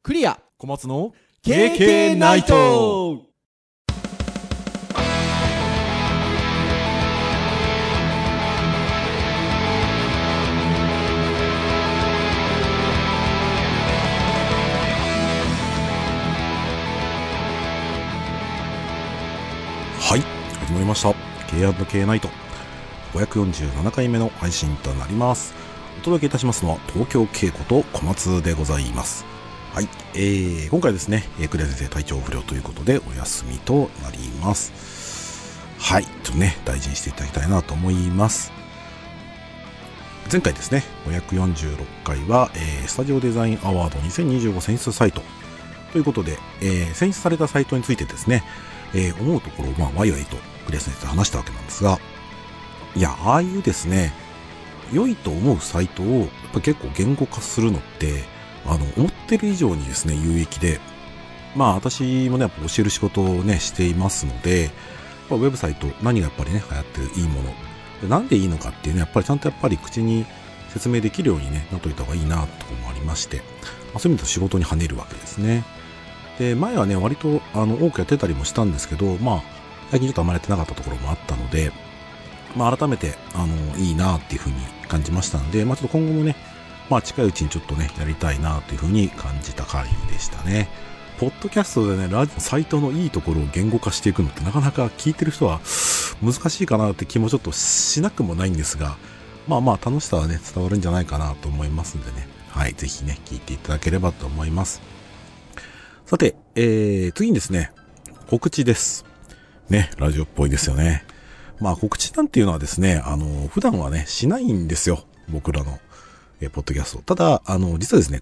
クリア小松の KK ナイト。 はい、始まりました K&K ナイト547回目の配信となります。お届けいたしますのは東京Kこと小松でございます。はい、今回ですね、クリア先生体調不良ということでお休みとなります。はい、ちょっとね大事にしていただきたいなと思います。前回ですね546回は、スタジオデザインアワード2025選出サイトということで、選出されたサイトについてですね、思うところをワイワイとクリア先生と話したわけなんですが、いや、ああいうですね良いと思うサイトをやっぱ結構言語化するのって思ってる以上にですね有益で、私もねやっぱ教える仕事をねしていますので、ウェブサイト何がやっぱりね流行ってるいいものでなんでいいのかっていうねやっぱりちゃんとやっぱり口に説明できるようにねなっといた方がいいなともありまして、そういう意味で仕事に跳ねるわけですね。で前はね割と多くやってたりもしたんですけど、最近ちょっとあまりやってなかったところもあったので、改めていいなっていう風に感じましたので、ちょっと今後もね近いうちにちょっとねやりたいなという風に感じた回でしたね。ポッドキャストでねサイトのいいところを言語化していくのってなかなか聞いてる人は難しいかなって気もちょっとしなくもないんですが、楽しさはね伝わるんじゃないかなと思いますんでね、はい、ぜひね聞いていただければと思います。さて、次にですね告知ですね。ラジオっぽいですよね。告知なんていうのはですね普段はねしないんですよ僕らのポッドキャスト。ただ実はですね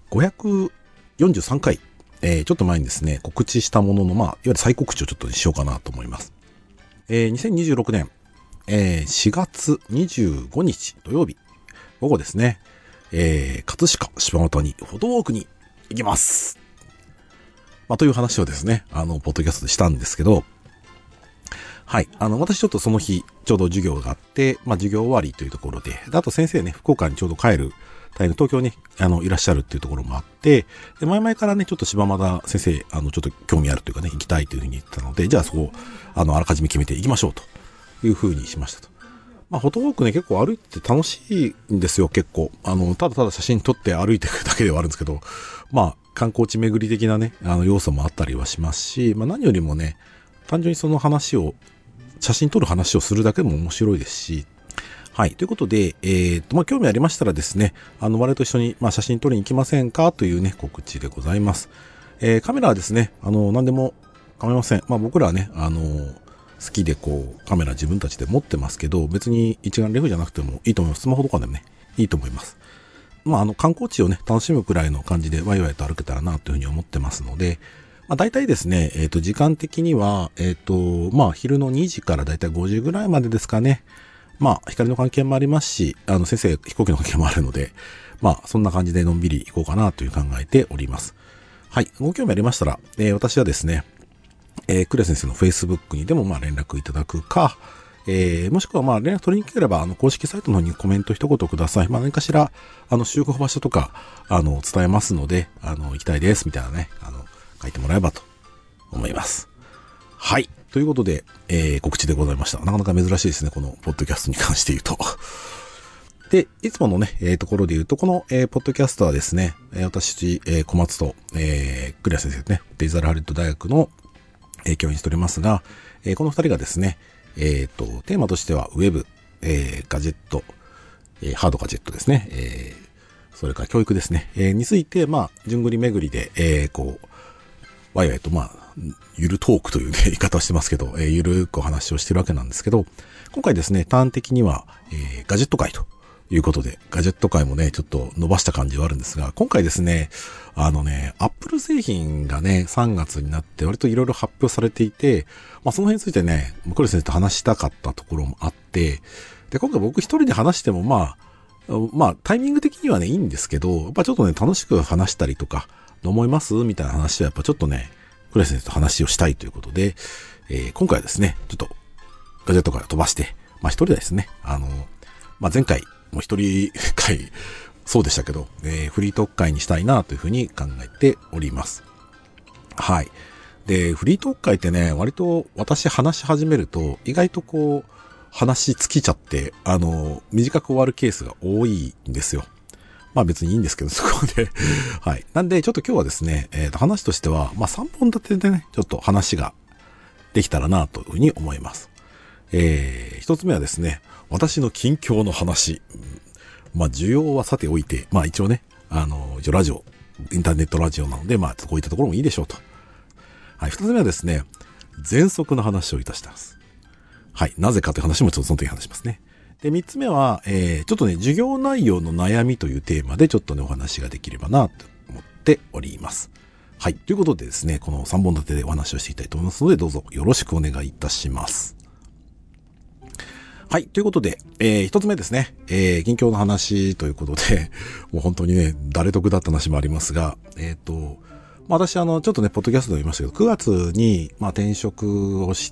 543回、ちょっと前にですね告知したもののいわゆる再告知をちょっとしようかなと思います。2026年、4月25日土曜日午後ですね、葛飾柴又にフォトウォークに行きます、という話をですねポッドキャストでしたんですけど、はい。私ちょっとその日、ちょうど授業があって、授業終わりというところで、あと先生ね、福岡にちょうど帰るタイム、東京にいらっしゃるっていうところもあって、で、前々からね、ちょっと柴又先生、ちょっと興味あるというかね、行きたいというふうに言ってたので、じゃあそこ、あらかじめ決めて行きましょうというふうにしましたと。フォトウォークね、結構歩いて楽しいんですよ、結構。ただただ写真撮って歩いていくだけではあるんですけど、観光地巡り的なね、要素もあったりはしますし、何よりもね、単純にその写真撮る話をするだけでも面白いですし、はい。ということで、興味ありましたらですね、我々と一緒に、写真撮りに行きませんかというね、告知でございます。カメラはですね、何でも構いません。僕らはね、好きでカメラ自分たちで持ってますけど、別に一眼レフじゃなくてもいいと思います。スマホとかでもね、いいと思います。観光地をね、楽しむくらいの感じでワイワイと歩けたらなというふうに思ってますので、大体ですね、時間的には、昼の2時から大体5時ぐらいまでですかね。光の関係もありますし、先生、飛行機の関係もあるので、そんな感じでのんびり行こうかなという考えております。はい。ご興味ありましたら、私はですね、クレア先生の Facebook にでも連絡いただくか、もしくは連絡取りに来れば、公式サイトの方にコメント一言ください。何かしら、集合場所とか、伝えますので、行きたいです、みたいなね、書いてもらえばと思います。はい。ということで、告知でございました。なかなか珍しいですね。このポッドキャストに関して言うと。で、いつものね、ところで言うと、この、ポッドキャストはですね、私、小松と、クリア先生ね、デジタルハリウッド大学の、教員しておりますが、この二人がですね、テーマとしては、ウェブ、ガジェット、ハードガジェットですね、それから教育ですね、について、順繰り巡りで、ワイワイとゆるトークというね、言い方をしてますけど、ゆるくお話をしてるわけなんですけど、今回ですね、端的には、ガジェット界ということで、ガジェット界もね、ちょっと伸ばした感じはあるんですが、今回ですね、アップル製品がね、3月になって割といろいろ発表されていて、その辺についてね、クレ先生と話したかったところもあって、で、今回僕一人で話してもタイミング的にはね、いいんですけど、やっぱちょっとね、楽しく話したりとか、思いますみたいな話はやっぱちょっとね、クレ先生と話をしたいということで、今回はですね、ちょっとガジェットから飛ばして、一人でですね、前回もう一人会そうでしたけど、フリートーク会にしたいなというふうに考えております。はい。で、フリートーク会ってね、割と私話し始めると、意外とこう、話尽きちゃって、短く終わるケースが多いんですよ。まあ別にいいんですけど、そこで。はい。なんで、ちょっと今日はですね、話としては、まあ3本立てでね、ちょっと話ができたらなというふうに思います。一つ目はですね、私の近況の話。まあ需要はさておいて、まあ一応ね、一応ラジオ、インターネットラジオなので、まあこういったところもいいでしょうと。はい。二つ目はですね、喘息の話をいたしてます。はい。なぜかという話もちょっとその時に話しますね。で、三つ目は、ちょっとね、授業内容の悩みというテーマでちょっとね、お話ができればなと思っております。はい。ということでですね、この3本立てでお話をしていきたいと思いますので、どうぞよろしくお願いいたします。はい。ということで、一つ目ですね、近況の話ということで、もう本当にね、誰得だった話もありますが、私ちょっとね、ポッドキャストで言いましたけど、9月に、転職をして、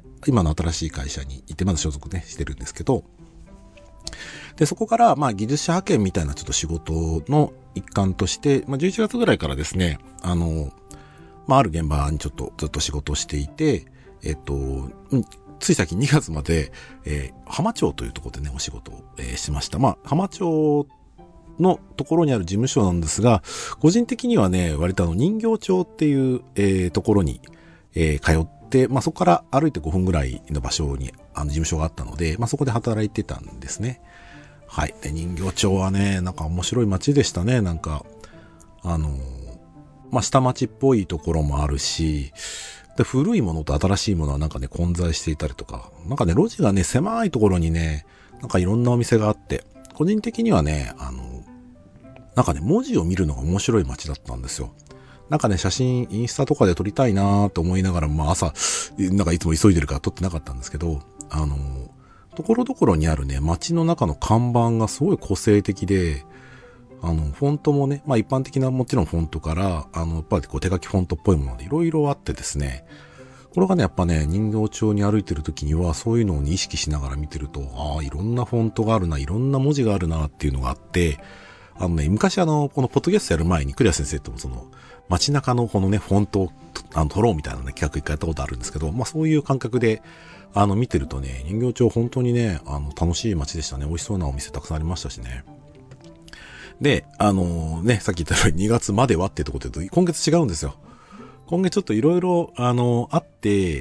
今の新しい会社に行って、まだ所属ね、してるんですけど、で、そこから、技術者派遣みたいなちょっと仕事の一環として、11月ぐらいからですね、ある現場にちょっとずっと仕事をしていて、つい最近2月まで、浜町というところでね、お仕事を、しました。浜町のところにある事務所なんですが、個人的にはね、割と人形町っていう、ところに、通って、そこから歩いて5分ぐらいの場所に、事務所があったので、そこで働いてたんですね。はい。で、人形町はね、なんか面白い街でしたね。なんか、下町っぽいところもあるし、で、古いものと新しいものはなんかね、混在していたりとか、なんかね、路地がね、狭いところにね、なんかいろんなお店があって、個人的にはね、なんかね、文字を見るのが面白い街だったんですよ。なんかね、写真、インスタとかで撮りたいなと思いながら、朝、なんかいつも急いでるから撮ってなかったんですけど、ところどころにあるね、街の中の看板がすごい個性的で、フォントもね、一般的なもちろんフォントから、やっぱりこう手書きフォントっぽいものでいろいろあってですね、これがね、やっぱね、人形町に歩いてる時には、そういうのを意識しながら見てると、いろんなフォントがあるな、いろんな文字があるなっていうのがあって、昔このポッドキャストやる前に、クリア先生とも街中のこのね、フォントを撮ろうみたいなね、企画一回やったことあるんですけど、そういう感覚で、見てるとね、人形町本当にね、楽しい街でしたね。美味しそうなお店たくさんありましたしね。で、さっき言ったように2月まではっていうところで言うと、今月違うんですよ。今月ちょっといろいろ、あって、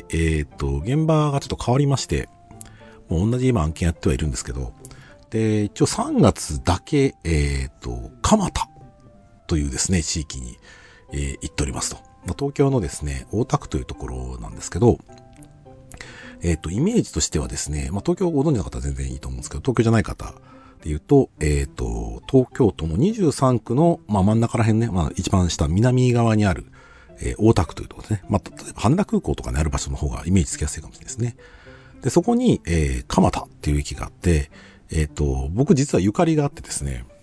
現場がちょっと変わりまして、もう同じ今案件やってはいるんですけど、で、一応3月だけ、蒲田というですね、地域に、行っておりますと。東京のですね、大田区というところなんですけど、イメージとしてはですね、東京をご存知の方は全然いいと思うんですけど、東京じゃない方で言うと、東京都の23区の、真ん中ら辺ね、一番下、南側にある、大田区というところですね。例えば羽田空港とかにある場所の方がイメージつきやすいかもしれないですね。で、そこに、蒲田っていう駅があって、僕実はゆかりがあってですね、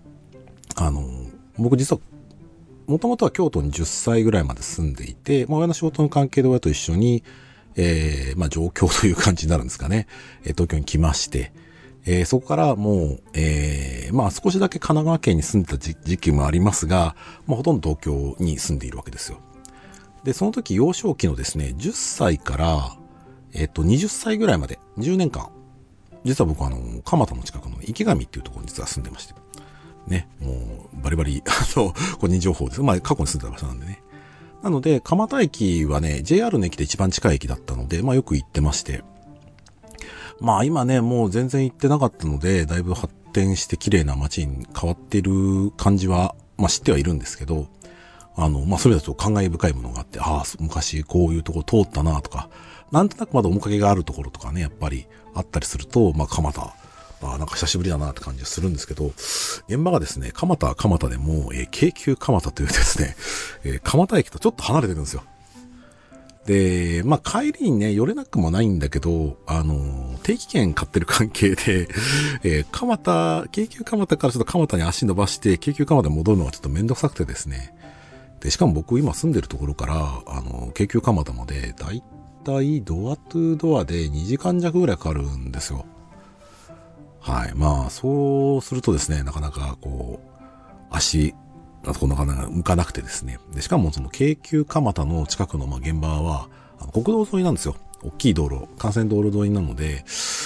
僕実は、もともとは京都に10歳ぐらいまで住んでいて、親の仕事の関係で親と一緒に、上京という感じになるんですかね。東京に来まして、そこからもう、少しだけ神奈川県に住んでた時期もありますが、ほとんど東京に住んでいるわけですよ。で、その時幼少期のですね、10歳から、20歳ぐらいまで、10年間、実は僕蒲田の近くの池上っていうところに実は住んでまして。ね、もう、バリバリ、個人情報です。過去に住んでた場所なんでね。なので、蒲田駅はね、JR の駅で一番近い駅だったので、よく行ってまして。今ね、もう全然行ってなかったので、だいぶ発展して綺麗な街に変わってる感じは、知ってはいるんですけど、それだと感慨深いものがあって、昔こういうとこ通ったなとか、なんとなくまだ面影があるところとかね、やっぱりあったりすると、蒲田、なんか久しぶりだなって感じがするんですけど、現場がですね、蒲田は蒲田でも、京急蒲田というですね、蒲田駅とちょっと離れてるんですよ。で、帰りにね、寄れなくもないんだけど、定期券買ってる関係で、京急蒲田からちょっと蒲田に足伸ばして、京急蒲田に戻るのがちょっとめんどくさくてですね。で、しかも僕今住んでるところから、京急蒲田まで、だいたいドアトゥドアで2時間弱ぐらいかかるんですよ。 はい。まあ、そうするとですね、なかなかこう、足、なかなか向かなくてですね。で、しかもその京急蒲田の近くの現場は、国道沿いなんですよ。大きい道路、幹線道路沿いなので、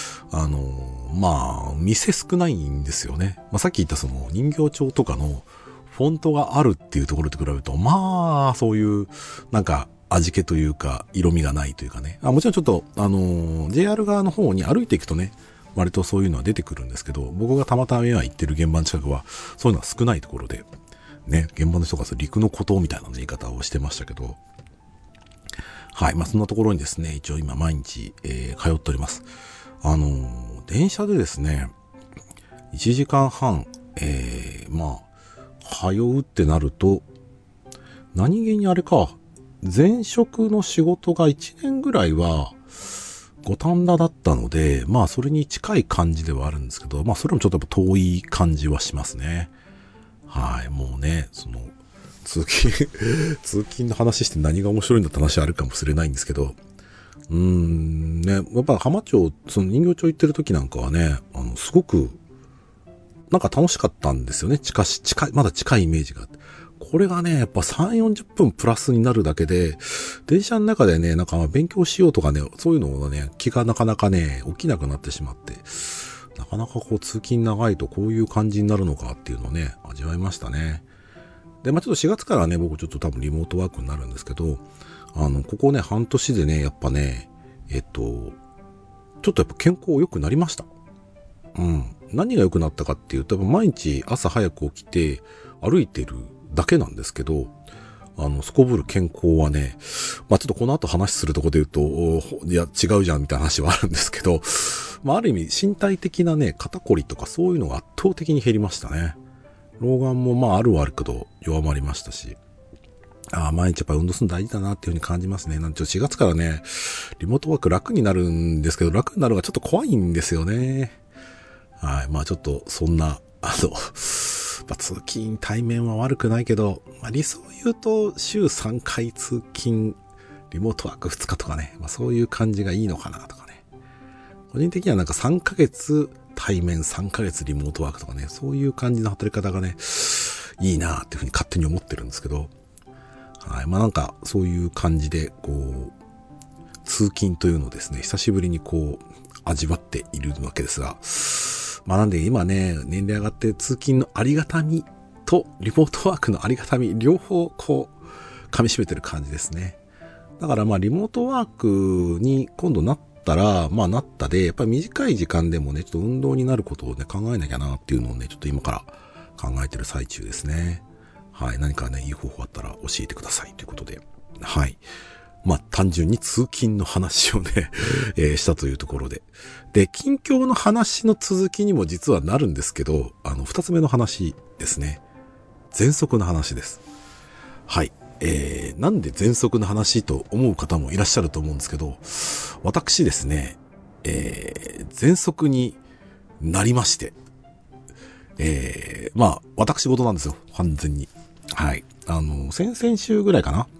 まあ、店少ないんですよね。まあ、さっき言ったその人形町とかのフォントがあるっていうところと比べると、まあ、そういう、なんか、味気というか、色味がないというかね。もちろんちょっと、JR 側の方に歩いていくとね、割とそういうのは出てくるんですけど、僕がたまたま今行ってる現場の近くは、そういうのは少ないところで、ね、現場の人が陸の孤島みたいな言い方をしてましたけど、はい、まあそんなところにですね、一応今毎日、通っております。電車でですね、1時間半、まあ、通うってなると、何気にあれか、前職の仕事が1年ぐらいは、五反田だったので、まあそれに近い感じではあるんですけど、まあそれもちょっとやっぱ遠い感じはしますね。はい、もうね、その、通勤の話して何が面白いんだって話あるかもしれないんですけど、ね、やっぱ浜町、その人形町行ってる時なんかはね、すごく、なんか楽しかったんですよね。まだ近いイメージがあって。これがね、やっぱ3、40分プラスになるだけで、電車の中でね、なんか勉強しようとかね、そういうのがね、気がなかなかね、起きなくなってしまって、なかなかこう通勤長いとこういう感じになるのかっていうのをね、味わいましたね。で、まあちょっと4月からね、僕ちょっと多分リモートワークになるんですけど、ここね、半年でね、やっぱね、ちょっとやっぱ健康良くなりました。うん。何が良くなったかっていうと、毎日朝早く起きて歩いてるだけなんですけど、すこぶる健康はね、まあ、ちょっとこの後話するところで言うと、いや、違うじゃんみたいな話はあるんですけど、まあ、ある意味身体的なね、肩こりとかそういうのが圧倒的に減りましたね。老眼もまあ、あるはあるけど弱まりましたし、毎日やっぱ運動するの大事だなっていう風に感じますね。なんで4月からね、リモートワーク楽になるんですけど、楽になるのがちょっと怖いんですよね。はい。まあちょっと、そんな、通勤対面は悪くないけど、まあ、理想を言うと、週3回通勤、リモートワーク2日とかね、まあそういう感じがいいのかなとかね。個人的にはなんか3ヶ月対面、3ヶ月リモートワークとかね、そういう感じの働き方がね、いいなっていうふうに勝手に思ってるんですけど、はい。まあなんか、そういう感じで、こう、通勤というのをですね、久しぶりにこう、味わっているわけですが、まあなんで今ね、年齢上がって通勤のありがたみとリモートワークのありがたみ、両方こう、噛み締めてる感じですね。だからまあリモートワークに今度なったら、まあなったで、やっぱり短い時間でもね、ちょっと運動になることをね、考えなきゃなっていうのをね、ちょっと今から考えてる最中ですね。はい。何かね、いい方法あったら教えてくださいということで。はい。まあ、単純に通勤の話をね、したというところで。で、近況の話の続きにも実はなるんですけど、二つ目の話ですね。喘息の話です。はい。なんで喘息の話と思う方もいらっしゃると思うんですけど、私ですね、喘息になりまして、まあ、私事なんですよ。完全に。はい。先々週ぐらいかな。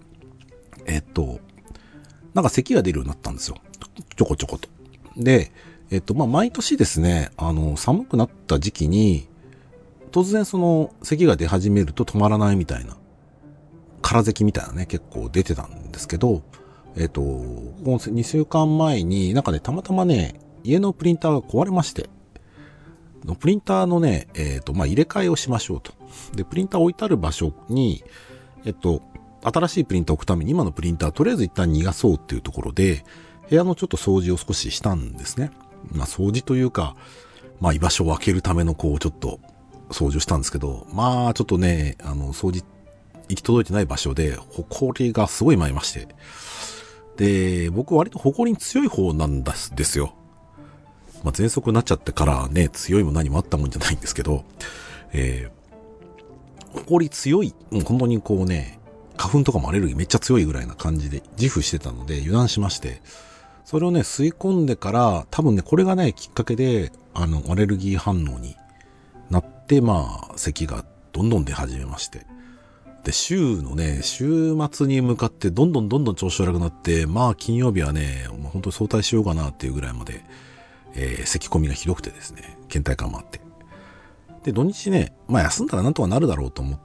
なんか咳が出るようになったんですよ。ちょこちょこと。で、まあ、毎年ですね、寒くなった時期に、突然その咳が出始めると止まらないみたいな、空咳みたいなね、結構出てたんですけど、この2週間前になんかね、たまたまね、家のプリンターが壊れまして、プリンターのね、まあ、入れ替えをしましょうと。で、プリンター置いてある場所に、新しいプリンターを置くために今のプリンターとりあえず一旦逃がそうっていうところで、部屋のちょっと掃除を少ししたんですね。まあ掃除というか、まあ居場所を空けるためのこうちょっと掃除をしたんですけど、まあちょっとね、掃除行き届いてない場所で、埃がすごい舞いまして。で、僕割と埃に強い方なんですよ。まあ喘息になっちゃってからね、強いも何もあったもんじゃないんですけど、埃強い、もう本当にこうね、花粉とかもアレルギーめっちゃ強いぐらいな感じで自負してたので油断しまして、それをね、吸い込んでから、多分ね、これがね、きっかけで、アレルギー反応になって、まあ、咳がどんどん出始めまして。で、週末に向かってどんどん調子悪くなって、まあ、金曜日はね、本当に早退しようかなっていうぐらいまで、 咳込みがひどくてですね、倦怠感もあって。で、土日ね、まあ休んだらなんとかなるだろうと思って、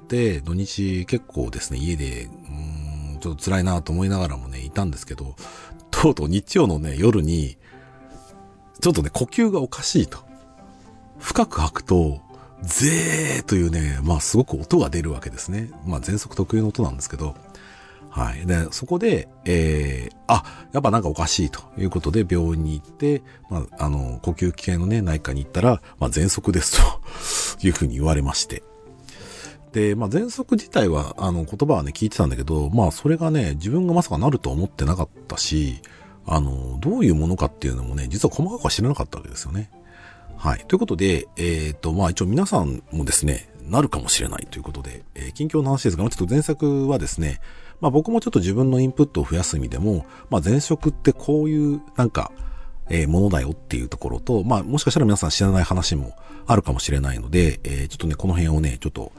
土日結構ですね、家で、ちょっと辛いなと思いながらもね、いたんですけど、とうとう日曜のね、夜に、ちょっとね、呼吸がおかしいと。深く吐くと、ゼーというね、まあすごく音が出るわけですね。まあ喘息特有の音なんですけど、はい。で、そこで、やっぱなんかおかしいということで病院に行って、まあ、呼吸器系のね、内科に行ったら、まあ喘息ですというふうに言われまして。で、まあ喘息自体は、言葉はね、聞いてたんだけど、まあそれがね、自分がまさかなると思ってなかったし、どういうものかっていうのもね、実は細かくは知らなかったわけですよね。はい。ということで、まあ一応皆さんもですね、なるかもしれないということで、近況の話ですが、ちょっと前作はですね、まあ僕もちょっと自分のインプットを増やす意味でも、まあ前職ってこういうなんか、ものだよっていうところと、まあもしかしたら皆さん知らない話もあるかもしれないので、ちょっとね、この辺をね、ちょっと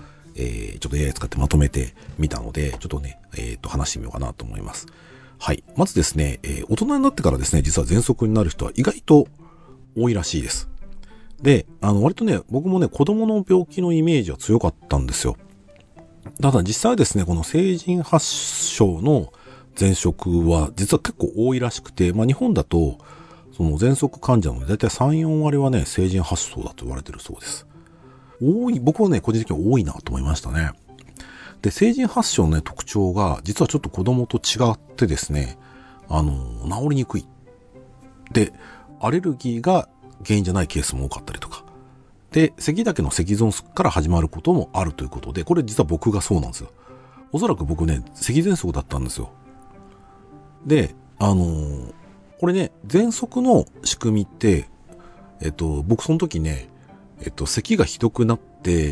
AI 使ってまとめてみたので、ちょっとね、話してみようかなと思います。はい。まずですね、大人になってからですね、実は喘息になる人は意外と多いらしいです。で、割とね、僕もね、子供の病気のイメージは強かったんですよ。ただ実際はですね、この成人発症の喘息は実は結構多いらしくて、まあ日本だと、その喘息患者のだいたい3、4割はね、成人発症だと言われてるそうです。僕はね、個人的に多いなと思いましたね。で、成人発症のね、特徴が、実はちょっと子供と違ってですね、治りにくい。で、アレルギーが原因じゃないケースも多かったりとか。で、咳だけの咳喘息から始まることもあるということで、これ実は僕がそうなんですよ。おそらく僕ね、咳喘息だったんですよ。で、これね、喘息の仕組みって、僕その時ね、咳がひどくなって、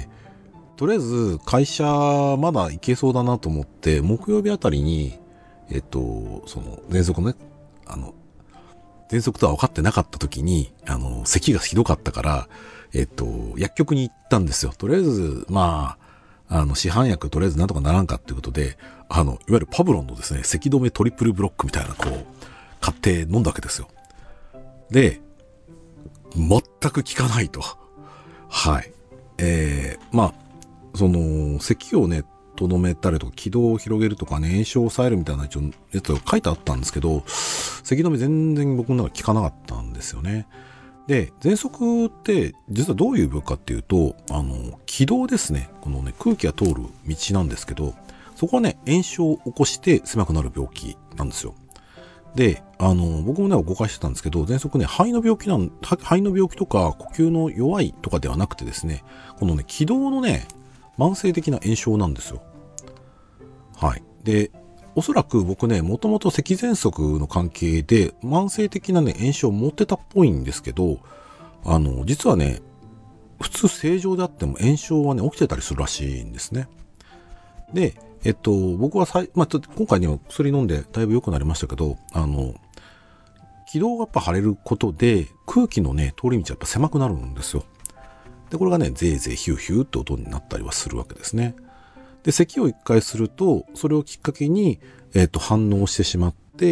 とりあえず会社まだ行けそうだなと思って、木曜日あたりに、その喘息のね、喘息とは分かってなかった時に、咳がひどかったから、薬局に行ったんですよ。とりあえず、まあ、市販薬とりあえずなんとかならんかっていうことで、いわゆるパブロンのですね、咳止めトリプルブロックみたいな、こう、買って飲んだわけですよ。で、全く効かないと。はい。まあ、咳をね、とどめたりとか、気道を広げるとかね、炎症を抑えるみたいな一応やつが書いてあったんですけど、咳止め全然僕の中で効かなかったんですよね。で、喘息って実はどういう病気かっていうと、気道ですね。このね、空気が通る道なんですけど、そこはね、炎症を起こして狭くなる病気なんですよ。で、僕もね、誤解してたんですけど、喘息ね、肺の病気とか呼吸の弱いとかではなくてですね、このね、気道のね、慢性的な炎症なんですよ。はい。で、おそらく僕ね、もともと咳喘息の関係で、慢性的なね、炎症を持ってたっぽいんですけど、実はね、普通正常であっても炎症はね、起きてたりするらしいんですね。で、僕は今回ね、薬飲んでだいぶ良くなりましたけど、気道がやっぱ腫れることで、空気のね、通り道やっぱ狭くなるんですよ。で、これがね、ゼーゼーヒューヒューって音になったりはするわけですね。で、咳を一回すると、それをきっかけに、反応してしまって、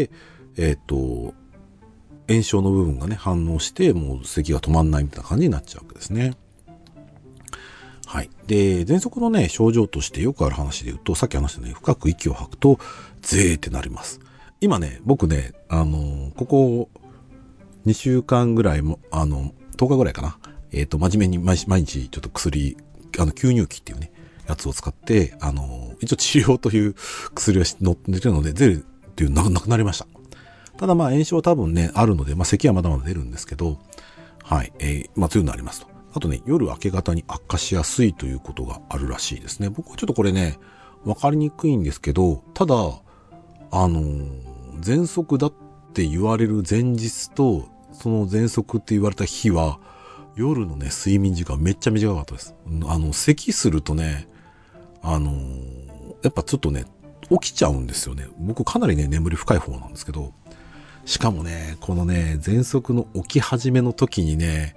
炎症の部分がね、反応して、もう咳が止まんないみたいな感じになっちゃうわけですね。はい。で、喘息のね、症状としてよくある話で言うと、さっき話したね、深く息を吐くと、ゼーってなります。今ね、僕ね、ここ2週間ぐらいも、10日ぐらいかな。真面目に毎日ちょっと薬、吸入器っていうね、やつを使って、一応治療という薬を乗ってるので、ゼーっていうのなくなりました。ただまあ炎症は多分ね、あるので、まあ咳はまだまだ出るんですけど、はい、まあそういうのありますと。あとね、夜明け方に悪化しやすいということがあるらしいですね。僕はちょっとこれね、わかりにくいんですけど、ただ、喘息だって言われる前日と、その喘息って言われた日は、夜のね、睡眠時間めっちゃ短かったです。咳するとね、やっぱちょっとね、起きちゃうんですよね。僕かなりね、眠り深い方なんですけど、しかもね、このね、喘息の起き始めの時にね、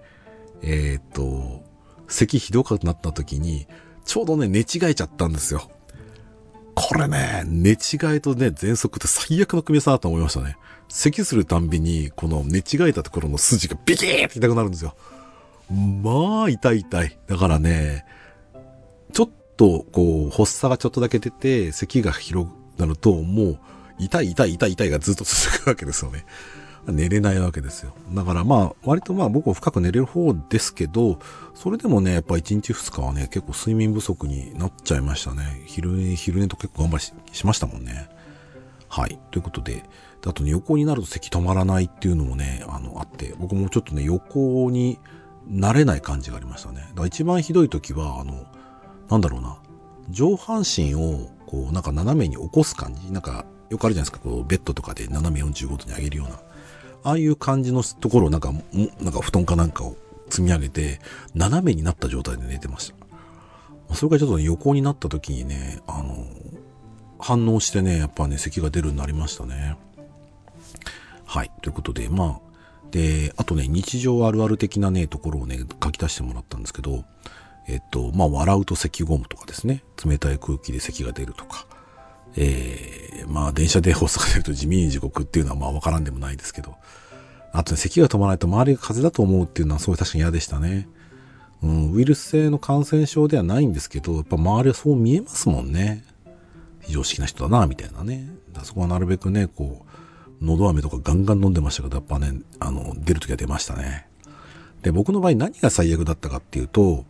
咳ひどくなった時に、ちょうどね、寝違えちゃったんですよ。 これね、寝違えとね、喘息って最悪の組み合わせだと思いましたね。咳するたんびに、この寝違えたところの筋がビキーって痛くなるんですよ。まあ、痛い。だからね、ちょっと、こう、発作がちょっとだけ出て、咳が広くなると、もう、痛いがずっと続くわけですよね。寝れないわけですよ。だからまあ、割とまあ僕も深く寝れる方ですけど、それでもね、やっぱ1日2日はね、結構睡眠不足になっちゃいましたね。昼寝と結構頑張りしましたもんね。はい。ということで、あとね、横になると咳止まらないっていうのもね、あって、僕もちょっとね、横になれない感じがありましたね。だから一番ひどい時は、なんだろうな、上半身を、こう、なんか斜めに起こす感じ、なんか、よくあるじゃないですか、こう、ベッドとかで斜め45度に上げるような。ああいう感じのところをなんか布団かなんかを積み上げて、斜めになった状態で寝てました。それからちょっと横になった時にね、反応してね、やっぱね、咳が出るようになりましたね。はい。ということで、まあ、で、あとね、日常あるある的なね、ところをね、書き出してもらったんですけど、まあ、笑うと咳込むとかですね、冷たい空気で咳が出るとか、まあ電車で発作が出ると地味に地獄っていうのはまあわからんでもないですけど、あとね、咳が止まらないと周りが風邪だと思うっていうのはすごい確かに嫌でしたね。ウイルス性の感染症ではないんですけど、やっぱ周りはそう見えますもんね。非常識な人だな、みたいなね。そこはなるべくね、こう、喉飴とかガンガン飲んでましたけど、やっぱね、出るときは出ましたね。で、僕の場合何が最悪だったかっていうと、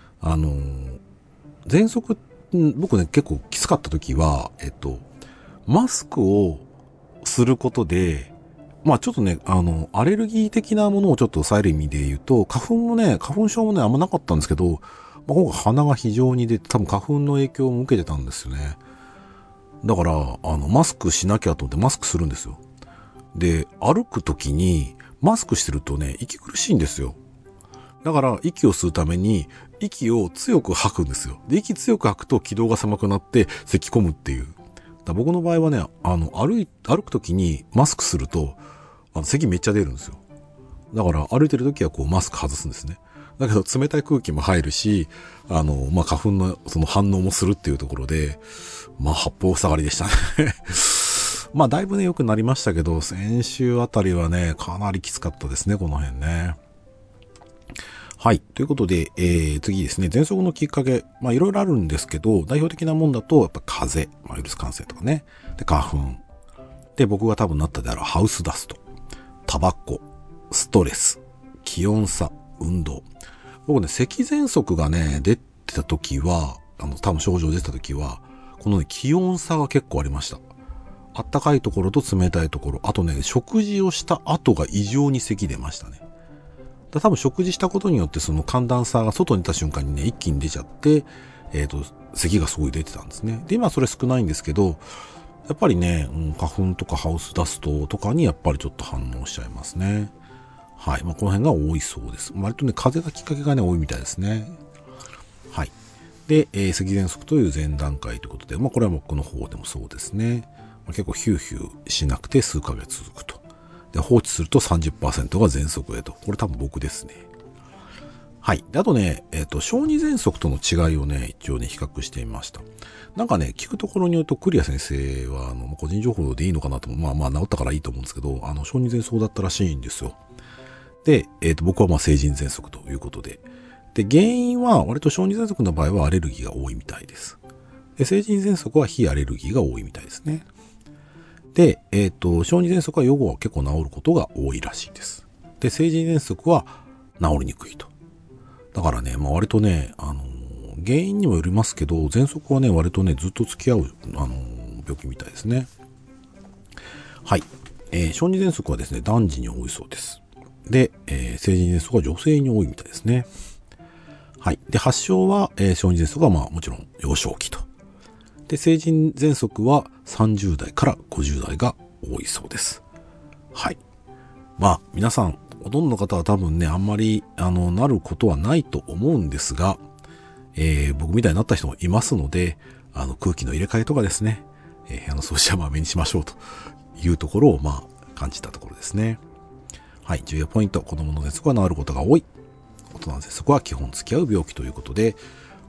喘息、僕ね、結構きつかった時は、マスクをすることで、まあちょっとね、アレルギー的なものをちょっと抑える意味で言うと、花粉症もね、あんまなかったんですけど、まあ、今回鼻が非常に出て、多分花粉の影響を受けてたんですよね。だから、マスクしなきゃと思ってマスクするんですよ。で、歩く時に、マスクしてるとね、息苦しいんですよ。だから、息を吸うために、息を強く吐くんですよ。で、息強く吐くと気道が狭くなって、咳込むっていう。僕の場合はね、歩くときにマスクすると、咳めっちゃ出るんですよ。だから歩いてるときはこうマスク外すんですね。だけど冷たい空気も入るし、まあ、花粉のその反応もするっていうところで、まあ、八方塞がりでしたね。まあ、だいぶね、良くなりましたけど、先週あたりはね、かなりきつかったですね、この辺ね。はい。ということで、次ですね。喘息のきっかけ。まあ、いろいろあるんですけど、代表的なもんだと、やっぱ風邪。まあ、ウイルス感染とかね。で、花粉。で、僕が多分なったであろうハウスダスト。タバコ。ストレス。気温差。運動。僕ね、咳喘息がね、出てた時は、多分症状出た時は、このね、気温差が結構ありました。あったかいところと冷たいところ。あとね、食事をした後が異常に咳出ましたね。多分食事したことによってその寒暖差が外に出た瞬間にね、一気に出ちゃって、咳がすごい出てたんですね。で、今それ少ないんですけど、やっぱりね、花粉とかハウスダストとかにやっぱりちょっと反応しちゃいますね。はい。まあ、この辺が多いそうです。割とね、風邪がきっかけがね、多いみたいですね。はい。で、咳喘息という前段階ということで、まあ、これは僕の方でもそうですね。まあ、結構ヒューヒューしなくて数ヶ月続くと。で、放置すると 30% が喘息へと。これ多分僕ですね。はい。で、あとね、小児喘息との違いをね、一応ね、比較してみました。なんかね、聞くところによると、クリア先生は、個人情報でいいのかなと、まあ治ったからいいと思うんですけど、小児喘息だったらしいんですよ。で、僕はまあ成人喘息ということで。で、原因は、割と小児喘息の場合はアレルギーが多いみたいです。で、成人喘息は非アレルギーが多いみたいですね。で、小児喘息は予後は結構治ることが多いらしいです。で、成人喘息は治りにくいと。だからね、まあ割とね、原因にもよりますけど、喘息はね、割とね、ずっと付き合う、病気みたいですね。はい。小児喘息はですね、男児に多いそうです。で、成人喘息は女性に多いみたいですね。はい。で、発症は、小児喘息はまあもちろん幼少期と。で、成人喘息は30代から50代が多いそうです。はい。まあ、皆さん、ほとんどの方は多分ね、あんまり、なることはないと思うんですが、僕みたいになった人もいますので、空気の入れ替えとかですね、そうしたまめにしましょうというところを、まあ、感じたところですね。はい。重要ポイント。子供の喘息は治ることが多い。大人の喘息は基本付き合う病気ということで、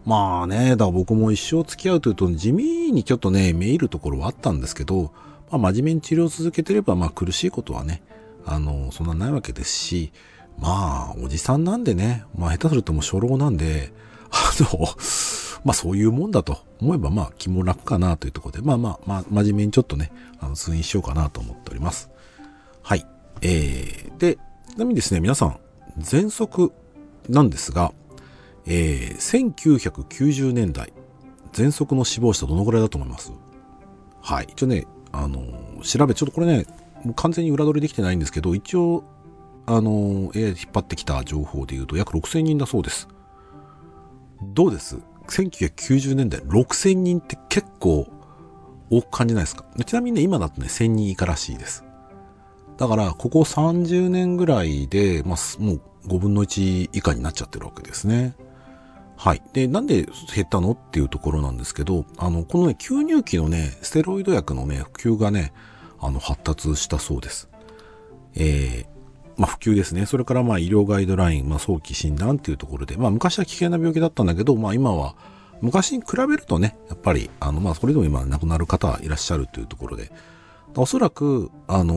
まあね、だから僕も一生付き合うというと地味にちょっとね、めいるところはあったんですけど、まあ真面目に治療を続けてれば、まあ苦しいことはね、そんなないわけですし、まあ、おじさんなんでね、まあ下手するともう初老なんで、まあそういうもんだと思えばまあ気も楽かなというところで、まあ真面目にちょっとね、通院しようかなと思っております。はい。で、ちなみにですね、皆さん、喘息なんですが、1990年代、喘息の死亡者どのぐらいだと思います？はい。一応ね、ちょっとこれね、もう完全に裏取りできてないんですけど、一応、AI で引っ張ってきた情報で言うと約6000人だそうです。どうです？ 1990 年代6000人って結構多く感じないですか？ちなみにね、今だとね、1000人以下らしいです。だから、ここ30年ぐらいで、まあ、もう5分の1以下になっちゃってるわけですね。はい。で、なんで減ったのっていうところなんですけど、このね、吸入器のね、ステロイド薬のね、普及がね、発達したそうです。まあ普及ですね。それからまあ医療ガイドライン、まあ早期診断っていうところで、まあ昔は危険な病気だったんだけど、まあ今は、昔に比べるとね、やっぱり、まあそれでも今亡くなる方いらっしゃるというところで、おそらく、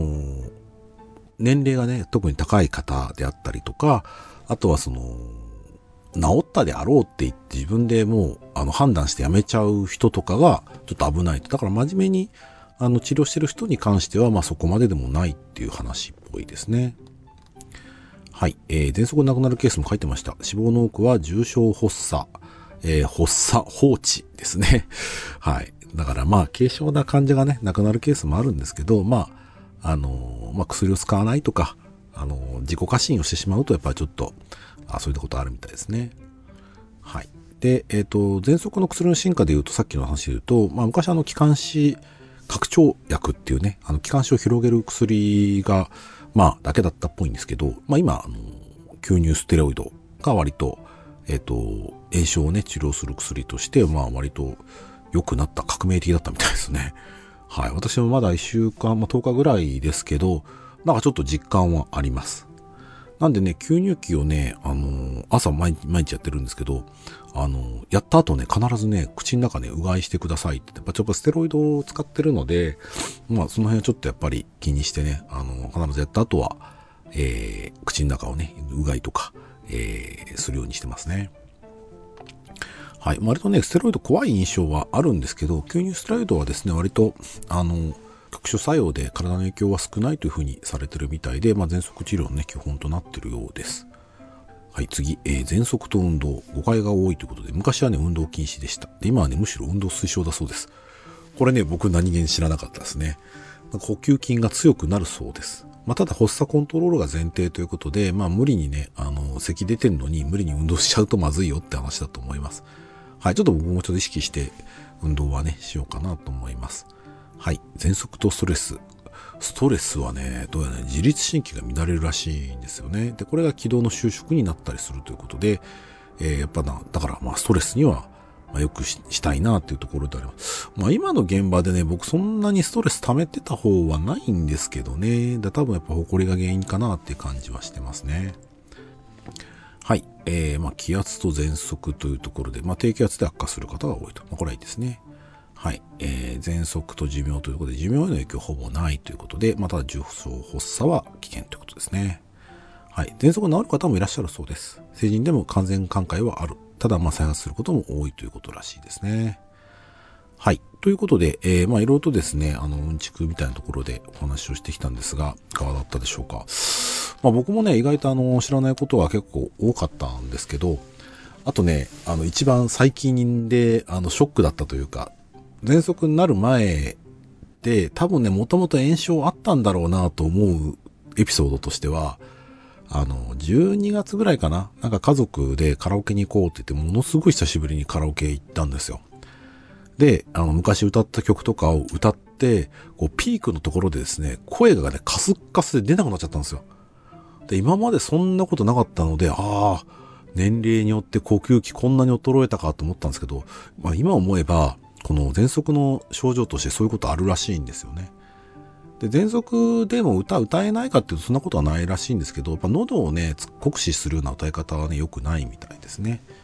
年齢がね、特に高い方であったりとか、あとは治ったであろうって言って自分でもう、判断してやめちゃう人とかがちょっと危ないと。だから真面目に、治療してる人に関しては、まあそこまででもないっていう話っぽいですね。はい。喘息で亡くなるケースも書いてました。死亡の多くは重症発作、発作放置ですね。はい。だからまあ軽症な患者がね、亡くなるケースもあるんですけど、まあ、まあ薬を使わないとか、自己過信をしてしまうとやっぱりちょっと、そういったことあるみたいですね。はい。で、喘息の薬の進化で言うと、さっきの話で言うと、まあ昔気管支拡張薬っていうね、気管支を広げる薬が、まあ、だけだったっぽいんですけど、まあ今、吸入ステロイドが割と、炎症をね、治療する薬として、まあ割と良くなった、革命的だったみたいですね。はい。私もまだ1週間、まあ10日ぐらいですけど、なんかちょっと実感はあります。なんでね、吸入器をね、朝毎日やってるんですけど、やった後ね、必ずね、口の中ね、うがいしてくださいって、やっぱちょっとステロイドを使ってるので、まあその辺はちょっとやっぱり気にしてね、必ずやった後は、口の中をね、うがいとか、するようにしてますね。はい。割とね、ステロイド怖い印象はあるんですけど、吸入ステロイドはですね、割と、局所作用で体の影響は少ないというふうにされてるみたいで、まあ、喘息治療のね、基本となってるようです。はい、次、喘息と運動、誤解が多いということで、昔はね、運動禁止でした。で、今はね、むしろ運動推奨だそうです。これね、僕何気に知らなかったですね。呼吸筋が強くなるそうです。まあ、ただ発作コントロールが前提ということで、まあ、無理にね、咳出てんのに無理に運動しちゃうとまずいよって話だと思います。はい、ちょっと僕もちょっと意識して運動はね、しようかなと思います。はい。喘息とストレス。ストレスはね、どうやらね、自律神経が乱れるらしいんですよね。で、これが気道の収縮になったりするということで、やっぱだからまあストレスには、まあ、よくしたいなっていうところであります。まあ今の現場でね、僕そんなにストレス溜めてた方はないんですけどね。多分やっぱ埃が原因かなっていう感じはしてますね。はい。まあ気圧と喘息というところで、まあ低気圧で悪化する方が多いと。まあこれはいいですね。はい。喘息と寿命ということで、寿命への影響ほぼないということで、また重症発作は危険ということですね。はい。喘息が治る方もいらっしゃるそうです。成人でも完全寛解はある。ただ、まあ再発することも多いということらしいですね。はい。ということで、まあいろいろとですね、うんちくみたいなところでお話をしてきたんですが、いかがだったでしょうか。まあ僕もね、意外と知らないことは結構多かったんですけど、あとね、一番最近で、ショックだったというか、喘息になる前で多分ね、もともと炎症あったんだろうなと思うエピソードとしては、12月ぐらいかな、なんか家族でカラオケに行こうって言って、ものすごい久しぶりにカラオケ行ったんですよ。で、昔歌った曲とかを歌って、こう、ピークのところでですね、声がね、カスッカスで出なくなっちゃったんですよ。で、今までそんなことなかったので、年齢によって呼吸器こんなに衰えたかと思ったんですけど、まあ今思えば、この喘息の症状としてそういうことあるらしいんですよね。で、喘息でも歌えないかっていうとそんなことはないらしいんですけど、やっぱ喉をね、酷使するような歌い方はね、良くないみたいですね。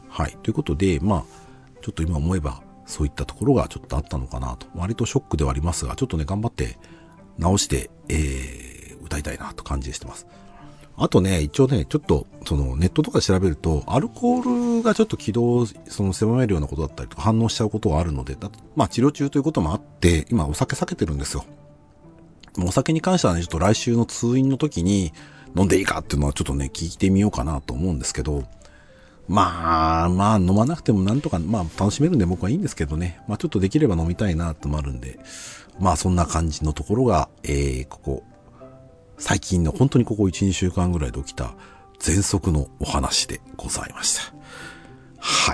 はい。ということで、まあ、ちょっと今思えば、そういったところがちょっとあったのかなと。割とショックではありますが、ちょっとね、頑張って直して、歌いたいなと感じしてます。あとね、一応ね、ちょっと、ネットとかで調べると、アルコールがちょっと気道を狭めるようなことだったりとか反応しちゃうことがあるので、まあ治療中ということもあって、今お酒避けてるんですよ。お酒に関してはね、ちょっと来週の通院の時に飲んでいいかっていうのはちょっとね、聞いてみようかなと思うんですけど、まあ飲まなくてもなんとか、まあ楽しめるんで僕はいいんですけどね、まあちょっとできれば飲みたいなってもあるんで、まあそんな感じのところが、最近の本当にここ 1,2 週間ぐらいで起きた喘息のお話でございました。はい。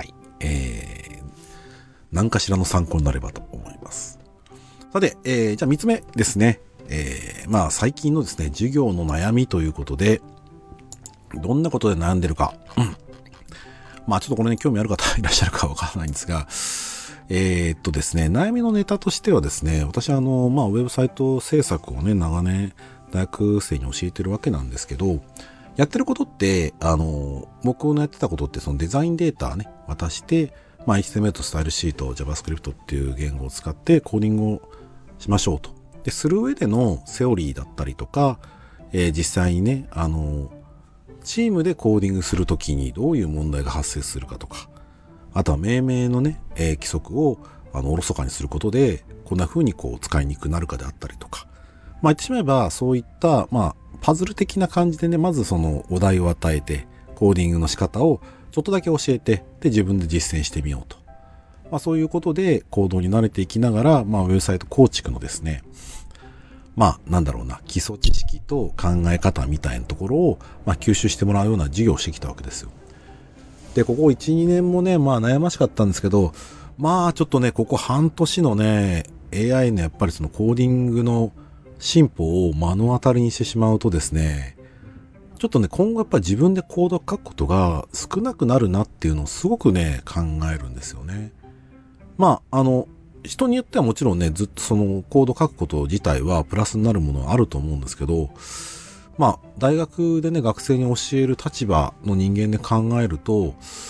何かしらの参考になればと思います。さて、じゃあ3つ目ですね。まあ最近のですね、授業の悩みということで、どんなことで悩んでるか。まあちょっとこれね、興味ある方いらっしゃるかわからないんですが、ですね、悩みのネタとしてはですね、私まあウェブサイト制作をね、長年大学生に教えてるわけなんですけど、やってることって、僕のやってたことってそのデザインデータね、渡して、まあ HTML とスタイルシート、JavaScript っていう言語を使ってコーディングをしましょうと。で、する上でのセオリーだったりとか、実際にね、チームでコーディングするときにどういう問題が発生するかとか、あとは命名のね、規則をおろそかにすることで、こんな風にこう使いにくくなるかであったりとか、まあ言ってしまえばそういったまあパズル的な感じでね、まずそのお題を与えて、コーディングの仕方をちょっとだけ教えて、で自分で実践してみようと。まあそういうことで行動に慣れていきながら、まあウェブサイト構築のですね、まあなんだろうな、基礎知識と考え方みたいなところを、まあ吸収してもらうような授業をしてきたわけですよ。で、ここ1、2年もね、まあ悩ましかったんですけど、まあちょっとね、ここ半年のね、AI のやっぱりそのコーディングの進歩を目の当たりにしてしまうとですね、ちょっとね、今後やっぱり自分でコードを書くことが少なくなるなっていうのをすごくね、考えるんですよね。まあ、人によってはもちろんね、ずっとそのコード書くこと自体はプラスになるものはあると思うんですけど、まあ、大学でね、学生に教える立場の人間で考えると、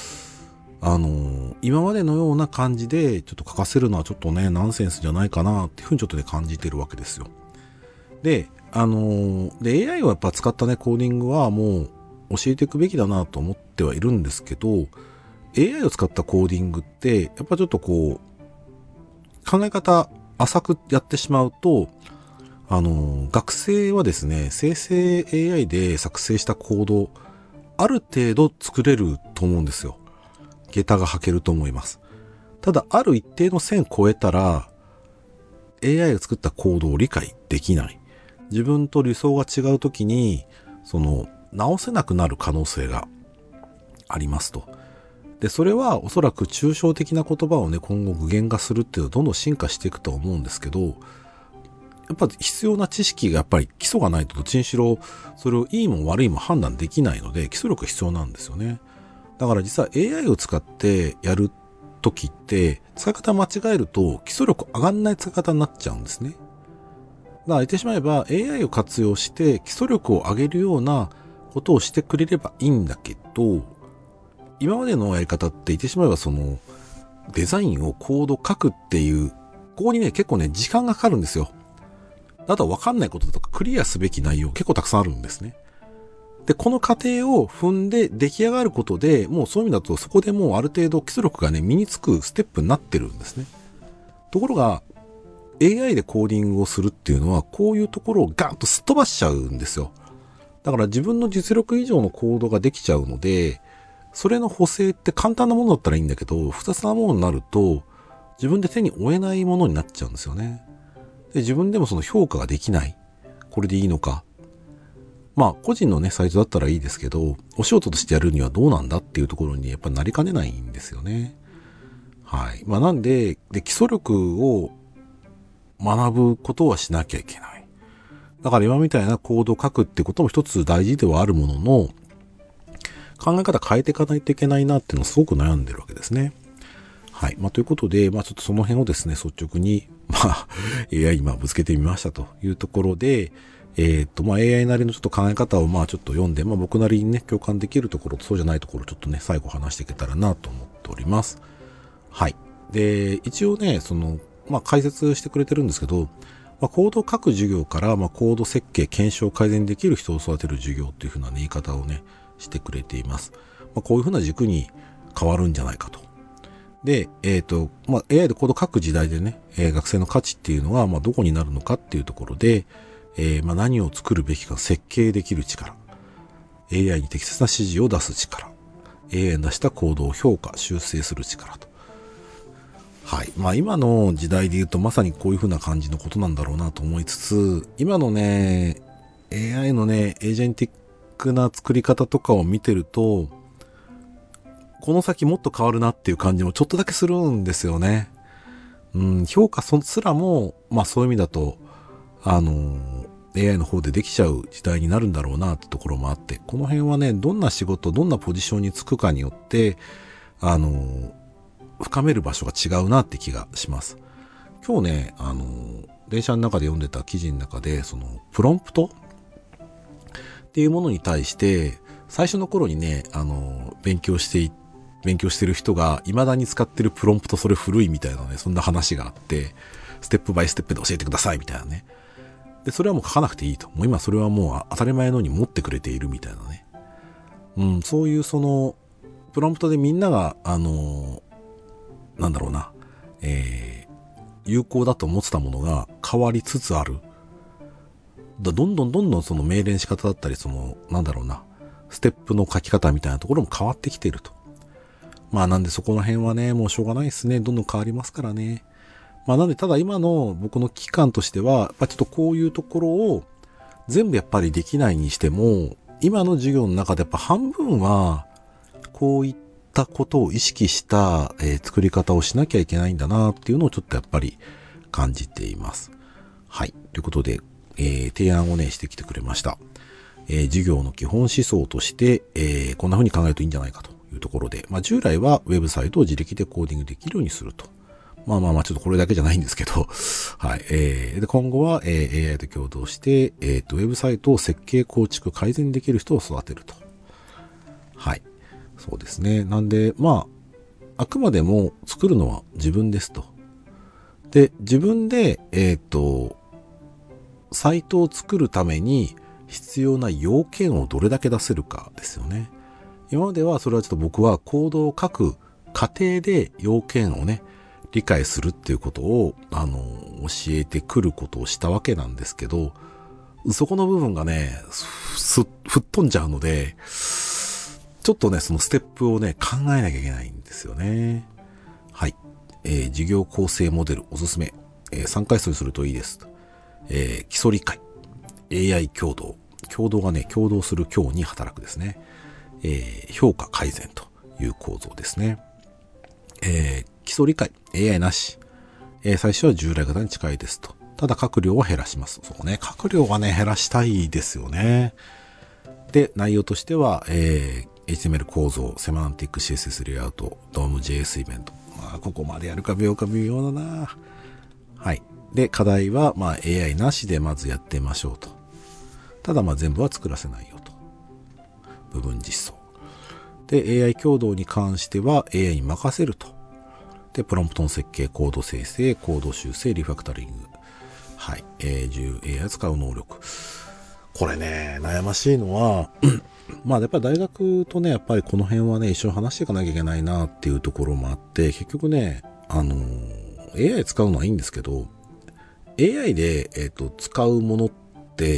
今までのような感じでちょっと書かせるのはちょっとね、ナンセンスじゃないかなっていうふうにちょっとね、感じてるわけですよ。で、AI をやっぱ使ったね、コーディングはもう教えていくべきだなと思ってはいるんですけど、AI を使ったコーディングって、やっぱちょっとこう、考え方浅くやってしまうと、学生はですね、生成 AI で作成したコード、ある程度作れると思うんですよ。下駄が履けると思います。ただ、ある一定の線超えたら、AI が作ったコードを理解できない。自分と理想が違うときに、直せなくなる可能性がありますと。で、それはおそらく抽象的な言葉をね、今後具現化するっていうのはどんどん進化していくと思うんですけど、やっぱ必要な知識がやっぱり基礎がないとどっちにしろ、それをいいも悪いも判断できないので、基礎力が必要なんですよね。だから実は AI を使ってやるときって、使い方間違えると基礎力上がんない使い方になっちゃうんですね。だから言ってしまえば AI を活用して基礎力を上げるようなことをしてくれればいいんだけど、今までのやり方って言ってしまえばデザインをコード書くっていう、ここにね結構ね時間がかかるんですよ。あとは分かんないこととかクリアすべき内容結構たくさんあるんですね。で、この過程を踏んで出来上がることで、もうそういう意味だとそこでもうある程度基礎力がね身につくステップになってるんですね。ところが AI でコーディングをするっていうのはこういうところをガンとすっ飛ばしちゃうんですよ。だから自分の実力以上のコードができちゃうので、それの補正って簡単なものだったらいいんだけど、複雑なものになると自分で手に負えないものになっちゃうんですよね。で、自分でもその評価ができない。これでいいのか。まあ個人のねサイトだったらいいですけど、お仕事としてやるにはどうなんだっていうところにやっぱなりかねないんですよね。はい。まあなんで、基礎力を学ぶことはしなきゃいけない。だから今みたいなコードを書くってことも一つ大事ではあるものの、考え方変えていかないといけないなっていうのをすごく悩んでるわけですね。はい。まあということで、まあちょっとその辺をですね、率直に、AI にぶつけてみましたというところで、 AI なりのちょっと考え方をちょっと読んで、僕なりにね、共感できるところとそうじゃないところちょっとね、最後話していけたらなと思っております。はい。で、一応ね、解説してくれてるんですけど、コードを書く授業から、コード設計、検証、改善できる人を育てる授業っていう風な、言い方をね、してくれています。こういう風な軸に変わるんじゃないかと。で、AI でコード書く時代でね、学生の価値っていうのは、どこになるのかっていうところで、何を作るべきか設計できる力、AI に適切な指示を出す力、AI に出したコードを評価、修正する力と。はい。今の時代で言うとまさにこういう風な感じのことなんだろうなと思いつつ、今のね、AI のね、エージェンティックな作り方とかを見てると、この先もっと変わるなっていう感じもちょっとだけするんですよね。評価すらも、そういう意味だと、AI の方でできちゃう時代になるんだろうなってところもあって、この辺はね、どんな仕事、どんなポジションに就くかによって、深める場所が違うなって気がします。今日ね、電車の中で読んでた記事の中で、プロンプトっていうものに対して、最初の頃にね、勉強してる人が未だに使ってるプロンプトそれ古いみたいなね、そんな話があって、ステップバイステップで教えてくださいみたいなね。で、それはもう書かなくていいと。もう今それはもう当たり前のように持ってくれているみたいなね。そういうプロンプトでみんなが、なんだろうな、有効だと思ってたものが変わりつつある。どんどんその命令の仕方だったり、なんだろうな、ステップの書き方みたいなところも変わってきていると。なんでそこら辺はね、もうしょうがないですね。どんどん変わりますからね。なんでただ今の僕の期間としては、やっぱちょっとこういうところを全部やっぱりできないにしても、今の授業の中でやっぱ半分は、こういったことを意識した、作り方をしなきゃいけないんだなっていうのをちょっとやっぱり感じています。はい。ということで、提案をね、してきてくれました。授業の基本思想として、こんな風に考えるといいんじゃないかというところで、従来はウェブサイトを自力でコーディングできるようにすると。ちょっとこれだけじゃないんですけど、はい。で、今後は、AI と共同して、ウェブサイトを設計、構築、改善できる人を育てると。はい。そうですね。なんで、あくまでも作るのは自分ですと。で、自分で、サイトを作るために必要な要件をどれだけ出せるかですよね。今まではそれはちょっと僕はコードを書く過程で要件をね、理解するっていうことを、教えてくることをしたわけなんですけど、そこの部分がね、吹っ飛んじゃうので、ちょっとね、そのステップをね、考えなきゃいけないんですよね。はい。授業構成モデルおすすめ。3回数にするといいです。基礎理解。AI 共同。共同がね、共同する共に働くですね。評価改善という構造ですね。基礎理解。AI なし。最初は従来型に近いですと。ただ書く量は減らします。そうね。書く量はね、減らしたいですよね。で、内容としては、HTML 構造、セマンティック CSS レイアウト、DOM.js イベント。ここまでやるか微妙だな。はい。で、課題は、AI なしでまずやってみましょうと。ただ、全部は作らせないよと。部分実装。で、AI 共同に関しては AI に任せると。で、プロンプトの設計、コード生成、コード修正、リファクタリング。はい。AI を使う能力。これね、悩ましいのは、やっぱり大学とね、やっぱりこの辺はね、一緒に話していかなきゃいけないなっていうところもあって、結局ね、AI 使うのはいいんですけど、AI で、使うものって、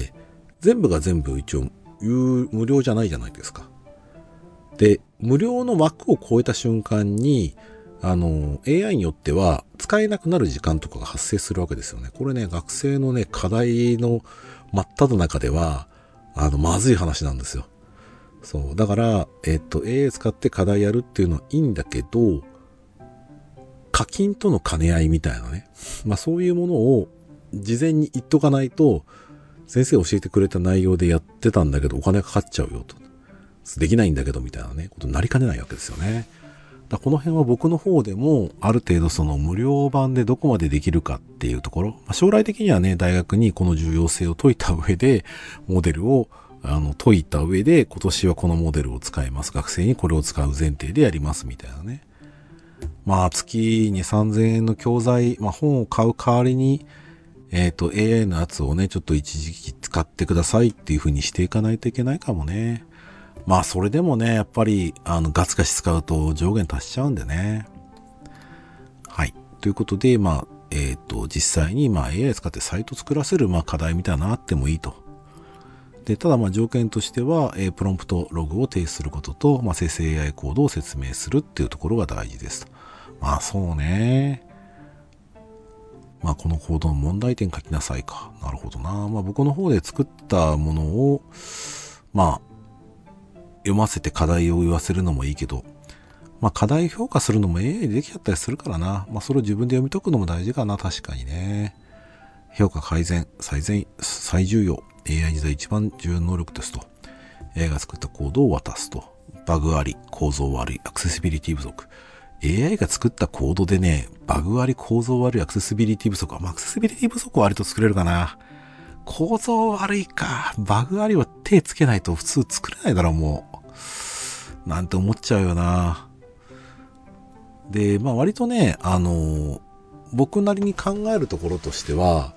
全部が全部一応、無料じゃないじゃないですか。で、無料の枠を超えた瞬間に、AI によっては使えなくなる時間とかが発生するわけですよね。これね、学生のね、課題の真っ只中では、まずい話なんですよ。そう。だから、AI 使って課題やるっていうのはいいんだけど、課金との兼ね合いみたいなね。そういうものを事前に言っとかないと、先生教えてくれた内容でやってたんだけどお金かかっちゃうよと。できないんだけどみたいなね、ことになりかねないわけですよね。 この辺は僕の方でもある程度その無料版でどこまでできるかっていうところ、将来的にはね、大学にこの重要性を説いた上で、モデルを解いた上で、今年はこのモデルを使います。学生にこれを使う前提でやりますみたいなね。月に3000円の教材、本を買う代わりに、AI のやつをね、ちょっと一時期使ってくださいっていう風にしていかないといけないかもね。それでもね、やっぱり、ガツガツ使うと上限達しちゃうんでね。はい。ということで、実際に、AI 使ってサイト作らせる、課題みたいなのあってもいいと。で、ただ、条件としては、プロンプトログを提出することと、生成 AI コードを説明するっていうところが大事ですと。そうね。このコードの問題点書きなさいか。なるほどな。僕の方で作ったものを、読ませて課題を言わせるのもいいけど、課題評価するのも AI でできちゃったりするからな。それを自分で読み解くのも大事かな。確かにね。評価改善、最重要。AI 時代一番重要な能力ですと。AI が作ったコードを渡すと。バグあり、構造悪い、アクセシビリティ不足。AI が作ったコードでね、バグあり、構造悪い、アクセシビリティ不足。アクセシビリティ不足は割と作れるかな。構造悪いか。バグありは手つけないと普通作れないだろう、もう。なんて思っちゃうよな。で、割とね、僕なりに考えるところとしては、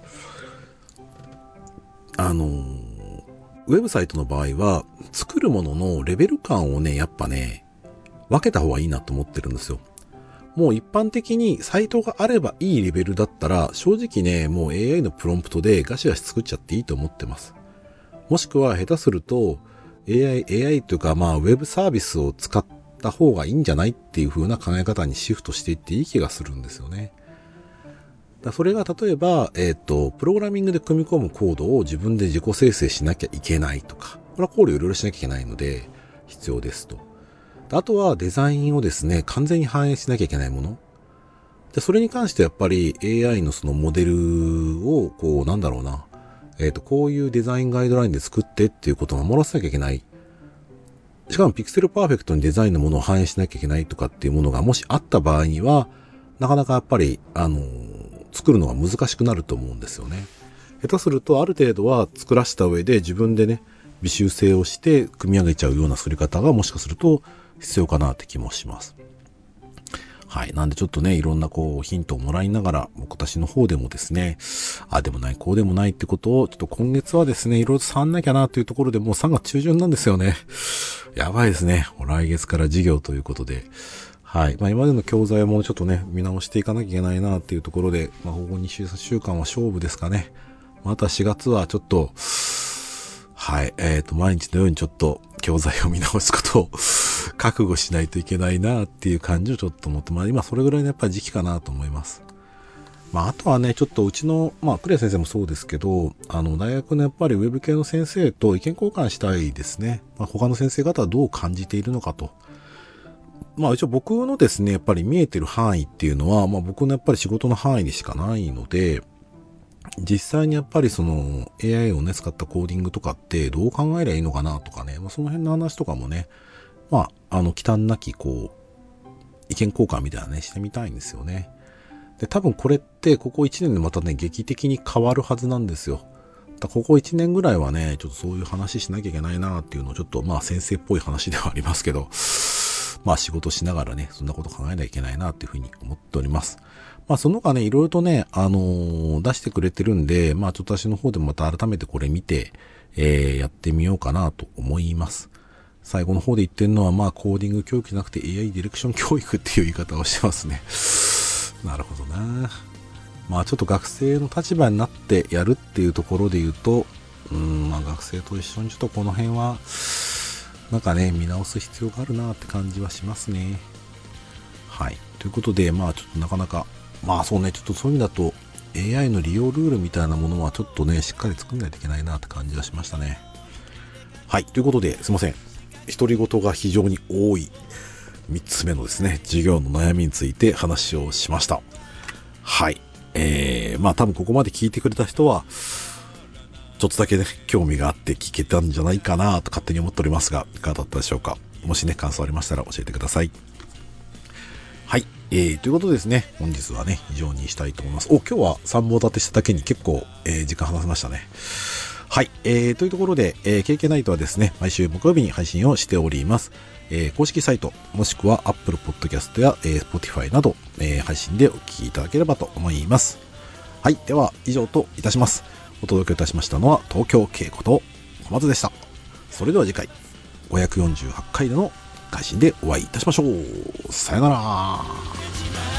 ウェブサイトの場合は、作るもののレベル感をね、やっぱね、分けた方がいいなと思ってるんですよ。もう一般的にサイトがあればいいレベルだったら、正直ね、もう AI のプロンプトでガシガシ作っちゃっていいと思ってます。もしくは下手すると、AI というかウェブサービスを使った方がいいんじゃないっていう風な考え方にシフトしていっていい気がするんですよね。それが例えば、プログラミングで組み込むコードを自分で自己生成しなきゃいけないとか、これは考慮いろいろしなきゃいけないので必要ですと。あとはデザインをですね、完全に反映しなきゃいけないもの。で、それに関してやっぱり AI のそのモデルを、こういうデザインガイドラインで作ってっていうことを守らせなきゃいけない。しかもピクセルパーフェクトにデザインのものを反映しなきゃいけないとかっていうものがもしあった場合には、なかなかやっぱり、作るのが難しくなると思うんですよね。下手するとある程度は作らせた上で自分でね、微修正をして組み上げちゃうような作り方がもしかすると必要かなって気もします。はい。なんでちょっとね、いろんなヒントをもらいながら、私の方でもですね、でもない、こうでもないってことを、ちょっと今月はですね、いろいろと触んなきゃなというところでもう3月中旬なんですよね。やばいですね。来月から授業ということで。はい。今までの教材もちょっとね、見直していかなきゃいけないなっていうところで、ここ2週間は勝負ですかね。また4月はちょっと、はい。毎日のようにちょっと教材を見直すことを覚悟しないといけないなっていう感じをちょっと思って、今それぐらいのやっぱり時期かなと思います。あとはね、ちょっとうちの、クレア先生もそうですけど、大学のやっぱりウェブ系の先生と意見交換したいですね。他の先生方はどう感じているのかと。一応僕のですね、やっぱり見えてる範囲っていうのは、僕のやっぱり仕事の範囲でしかないので、実際にやっぱりその AI をね、使ったコーディングとかってどう考えればいいのかなとかね、その辺の話とかもね、忌憚なき意見交換みたいなね、してみたいんですよね。で、多分これってここ1年でまたね、劇的に変わるはずなんですよ。ここ1年ぐらいはね、ちょっとそういう話しなきゃいけないなっていうのをちょっと先生っぽい話ではありますけど、仕事しながらね、そんなこと考えなきゃいけないなっていうふうに思っております。その他ね、いろいろとね、出してくれてるんで、ちょっと私の方でもまた改めてこれ見て、やってみようかなと思います。最後の方で言ってるのは、コーディング教育じゃなくて AI ディレクション教育っていう言い方をしてますね。なるほどな。ちょっと学生の立場になってやるっていうところで言うと、学生と一緒にちょっとこの辺は、見直す必要があるなって感じはしますね。はい。ということで、ちょっとなかなか、そうね、ちょっとそういう意味だと、AI の利用ルールみたいなものはちょっとね、しっかり作んないといけないなって感じがしましたね。はい。ということで、すいません。独り言が非常に多い3つ目のですね、授業の悩みについて話をしました。はい。多分ここまで聞いてくれた人は、ちょっとだけね、興味があって聞けたんじゃないかなと勝手に思っておりますが、いかがだったでしょうか。もしね、感想ありましたら教えてください。 ということでですね、本日はね、以上にしたいと思います。今日は3本立てしただけに結構、時間話せましたね。はい。というところで、KK ナイトはですね、毎週木曜日に配信をしております。公式サイト、もしくは Apple Podcast や、Spotify など、配信でお聞きいただければと思います。はい。では、以上といたします。お届けいたしましたのは、東京Kこと小松でした。それでは次回、548回での配信でお会いいたしましょう。さよなら。